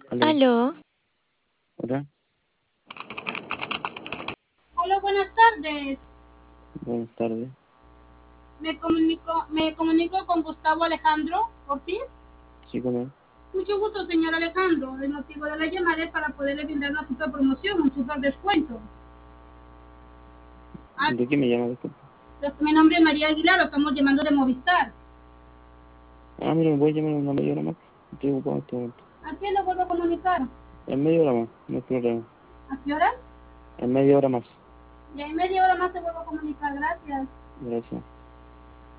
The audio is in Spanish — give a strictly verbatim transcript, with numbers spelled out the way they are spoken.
Aló, Aló, hola, Hola, buenas tardes. buenas tardes. Me comunico, me comunico con Gustavo Alejandro Ortiz. Sí, ¿cómo? Mucho gusto, señor Alejandro. El motivo de la llamada es para poderle brindar una super promoción, un super descuento. Ah, ¿De qué me llama? Disculpa. mi nombre es María Aguilar, lo estamos llamando de Movistar. Ah, mira, me voy a llamar en una media hora más. Estoy ocupado en este momento. ¿A quién lo vuelvo a comunicar? En media hora más, no hay problema. ¿A qué hora? En media hora más. Y en media hora más se vuelvo a comunicar. Gracias. Gracias.